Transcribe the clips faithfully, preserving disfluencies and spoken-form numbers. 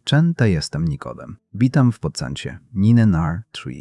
Częta jestem Nikodem. Witam w podcaście Nine Nar trzy.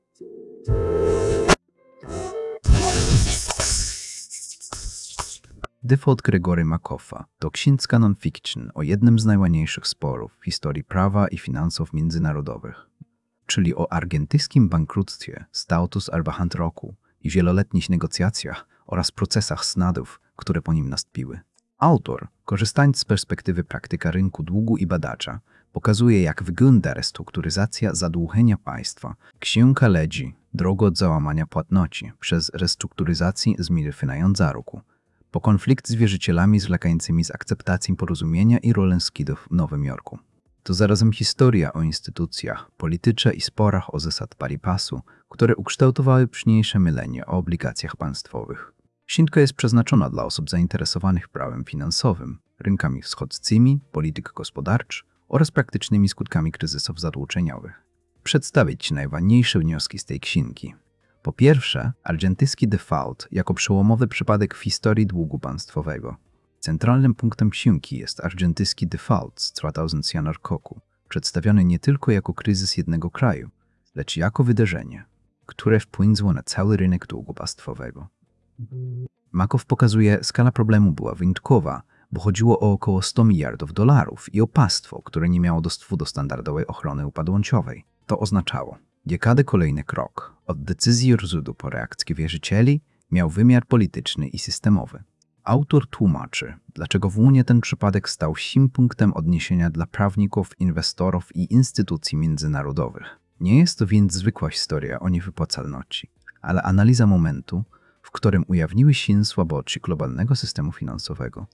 Default Gregory Makoffa to książka non-fiction o jednym z najładniejszych sporów w historii prawa i finansów międzynarodowych, czyli o argentyńskim bankructwie Stautos Arbachand roku i wieloletnich negocjacjach oraz procesach snadów, które po nim nastąpiły. Autor, korzystając z perspektywy praktyka rynku długu i badacza, pokazuje, jak wygląda restrukturyzacja zadłużenia państwa. Księga ledzi drogę od załamania płatności przez restrukturyzację zmierów za roku, po konflikt z wierzycielami zwlekającymi z akceptacją porozumienia i rolę skidów w Nowym Jorku. To zarazem historia o instytucjach, polityce i sporach o zasad pari passu, które ukształtowały późniejsze mylenie o obligacjach państwowych. Księga jest przeznaczona dla osób zainteresowanych prawem finansowym, rynkami wschodnimi, polityką gospodarczą oraz praktycznymi skutkami kryzysów zadłużeniowych. Przedstawić najważniejsze wnioski z tej księgi. Po pierwsze, argentyński default jako przełomowy przypadek w historii długu państwowego. Centralnym punktem księgi jest argentyński default z dwa tysiące siódmego roku, przedstawiony nie tylko jako kryzys jednego kraju, lecz jako wydarzenie, które wpłynęło na cały rynek długu państwowego. Makoff pokazuje, skala problemu była wyjątkowa, bo chodziło o około sto miliardów dolarów i o państwo, które nie miało dostępu do standardowej ochrony upadłościowej. To oznaczało, że każdy kolejny krok, od decyzji rozsądu po reakcję wierzycieli, miał wymiar polityczny i systemowy. Autor tłumaczy, dlaczego w Unii ten przypadek stał się punktem odniesienia dla prawników, inwestorów i instytucji międzynarodowych. Nie jest to więc zwykła historia o niewypłacalności, ale analiza momentu, w którym ujawniły się słabości globalnego systemu finansowego.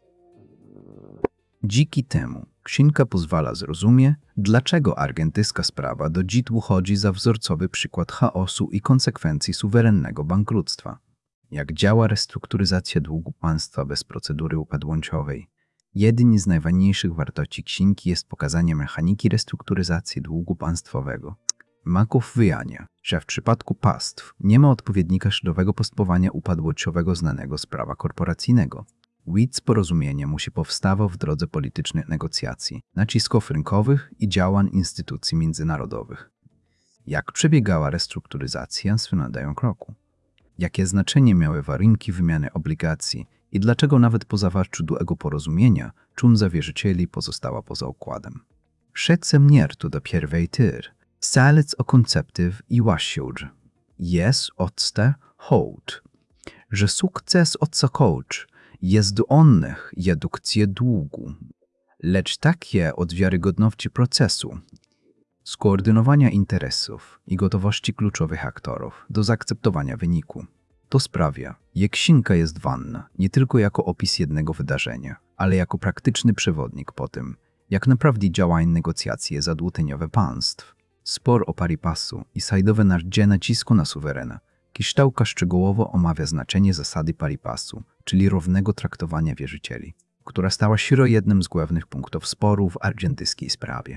Dzięki temu księga pozwala zrozumieć, dlaczego argentyńska sprawa do dziś uchodzi za wzorcowy przykład chaosu i konsekwencji suwerennego bankructwa. Jak działa restrukturyzacja długu państwa bez procedury upadłościowej. Jednym z najważniejszych wartości księgi jest pokazanie mechaniki restrukturyzacji długu państwowego. Makoff wyjaśnia, że w przypadku państw nie ma odpowiednika środowego postępowania upadłościowego znanego z prawa korporacyjnego. Widz porozumienia musi powstawać w drodze politycznych negocjacji, nacisków rynkowych i działań instytucji międzynarodowych. Jak przebiegała restrukturyzacja z danego kroku? Jakie znaczenie miały warunki wymiany obligacji i dlaczego nawet po zawarciu długiego porozumienia czunza wierzycieli pozostała poza układem? Szedł mnie tu do pierwej tyr. Salec o konceptyw i łasiódź. Jest odste hołd, że sukces odsakołcz jest do onnych redukcję długu, lecz takie od wiarygodności procesu, skoordynowania interesów i gotowości kluczowych aktorów do zaakceptowania wyniku. To sprawia, że księga jest ważna nie tylko jako opis jednego wydarzenia, ale jako praktyczny przewodnik po tym, jak naprawdę działają negocjacje zadłużeniowe państw. Spor o pari passu i sajdowe narzędzie nacisku na suwerena. Księga szczegółowo omawia znaczenie zasady pari passu, czyli równego traktowania wierzycieli, która stała się jednym z głównych punktów sporu w argentyńskiej sprawie.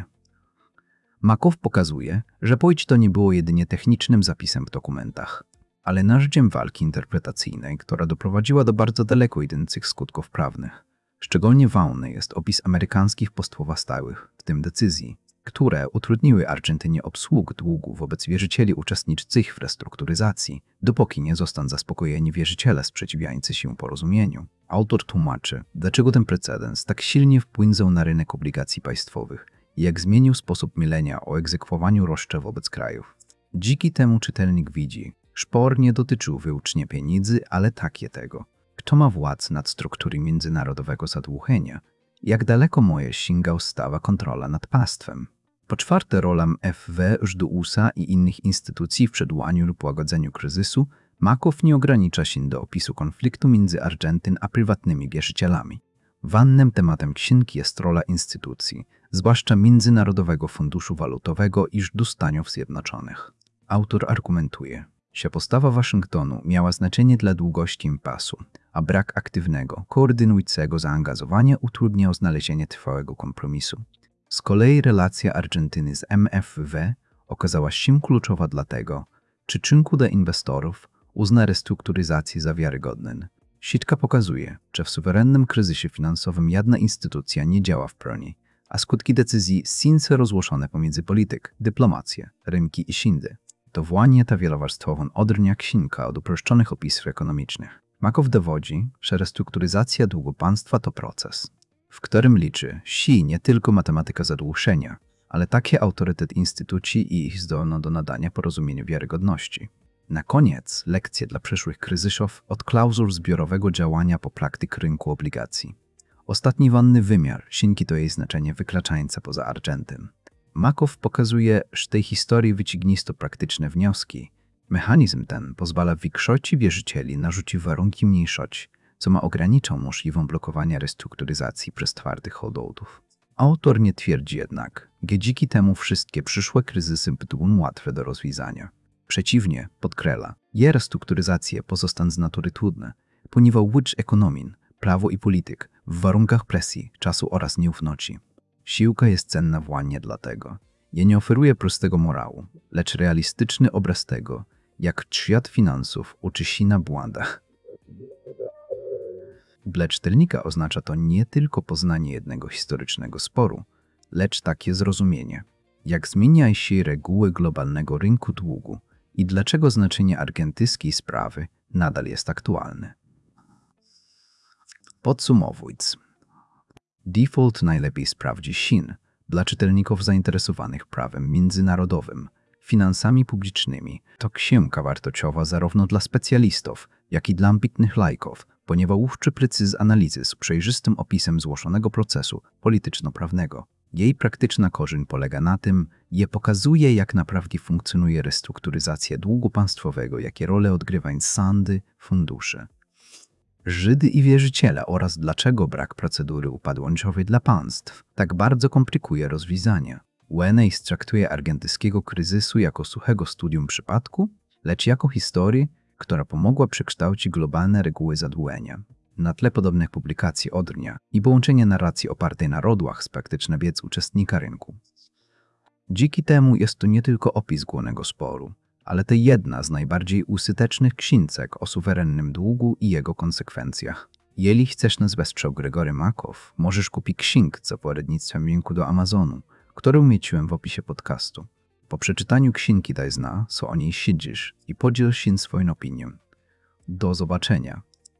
Makoff pokazuje, że pojęcie to nie było jedynie technicznym zapisem w dokumentach, ale narzędziem walki interpretacyjnej, która doprowadziła do bardzo daleko idących skutków prawnych. Szczególnie ważny jest opis amerykańskich postwowastałych, w tym decyzji, które utrudniły Argentynie obsług długu wobec wierzycieli uczestniczących w restrukturyzacji, dopóki nie zostaną zaspokojeni wierzyciele sprzeciwiający się porozumieniu. Autor tłumaczy, dlaczego ten precedens tak silnie wpłynął na rynek obligacji państwowych i jak zmienił sposób myślenia o egzekwowaniu roszczeń wobec krajów. Dzięki temu czytelnik widzi, spor nie dotyczył wyłącznie pieniędzy, ale takie tego, kto ma władzę nad strukturą międzynarodowego zadłużenia, jak daleko moje sięga stawa kontrola nad państwem. Po czwarte, rola F W do U S A i innych instytucji w przedłaniu lub łagodzeniu kryzysu, Makoff nie ogranicza się do opisu konfliktu między Argentyn a prywatnymi wierzycielami. Ważnym tematem księgi jest rola instytucji, zwłaszcza Międzynarodowego Funduszu Walutowego i do Stanów Zjednoczonych. Autor argumentuje, że postawa Waszyngtonu miała znaczenie dla długości impasu, a brak aktywnego, koordynującego zaangażowania utrudniał znalezienie trwałego kompromisu. Z kolei relacja Argentyny z M F W okazała się kluczowa dlatego, czy czynku dla inwestorów uzna restrukturyzację za wiarygodną. Sitka pokazuje, że w suwerennym kryzysie finansowym jedna instytucja nie działa w pełni, a skutki decyzji since rozłożone pomiędzy polityk, dyplomację, rynki i sindy. To właśnie ta wielowarstwowa odrnia księga od uproszczonych opisów ekonomicznych. Makow dowodzi, że restrukturyzacja długu państwa to proces, w którym liczy si nie tylko matematyka zadłużenia, ale takie autorytet instytucji i ich zdolność do nadania porozumieniu wiarygodności. Na koniec lekcje dla przyszłych kryzysów od klauzul zbiorowego działania po praktyk rynku obligacji. Ostatni wanny wymiar, sienki to jej znaczenie wykraczające poza argentem. Makow pokazuje, że tej historii wyciągnięto praktyczne wnioski. Mechanizm ten pozwala większości wierzycieli narzucić warunki mniejszości, co ma ograniczą możliwość blokowania restrukturyzacji przez twardych holdoutów. Autor nie twierdzi jednak, że dzięki temu wszystkie przyszłe kryzysy będą łatwe do rozwiązania. Przeciwnie, podkreśla, je restrukturyzacje pozostaną z natury trudne, ponieważ łycz ekonomin, prawo i polityk w warunkach presji, czasu oraz nieufności. Siłka jest cenna właśnie dlatego. Je nie oferuje prostego morału, lecz realistyczny obraz tego, jak świat finansów uczy się na błędach. Dla czytelnika oznacza to nie tylko poznanie jednego historycznego sporu, lecz takie zrozumienie, jak zmieniają się reguły globalnego rynku długu i dlaczego znaczenie argentyńskiej sprawy nadal jest aktualne. Podsumowując, default najlepiej sprawdzi się dla czytelników zainteresowanych prawem międzynarodowym, finansami publicznymi. To księga wartościowa zarówno dla specjalistów, jak i dla ambitnych laików, ponieważ łówczy precyz analizy z przejrzystym opisem złożonego procesu polityczno-prawnego. Jej praktyczna korzeń polega na tym, że pokazuje, jak naprawdę funkcjonuje restrukturyzacja długu państwowego, jakie role odgrywają sądy, fundusze, Żydy i wierzyciele oraz dlaczego brak procedury upadłościowej dla państw tak bardzo komplikuje rozwiązania. Weneys traktuje argentyńskiego kryzysu jako suchego studium przypadku, lecz jako historię, która pomogła przekształcić globalne reguły zadłużenia. Na tle podobnych publikacji odrnia i połączenie narracji opartej na rodłach z praktycznej wiedzy uczestnika rynku. Dzięki temu jest to nie tylko opis głównego sporu, ale to jedna z najbardziej użytecznych książek o suwerennym długu i jego konsekwencjach. Jeżeli chcesz nas wesprzeć Gregory Makow, możesz kupić księgę za poradnictwem linku do Amazonu, który umieściłem w opisie podcastu. Po przeczytaniu księgi daj zna, co o niej siedzisz i podziel się swoją opinią. Do zobaczenia.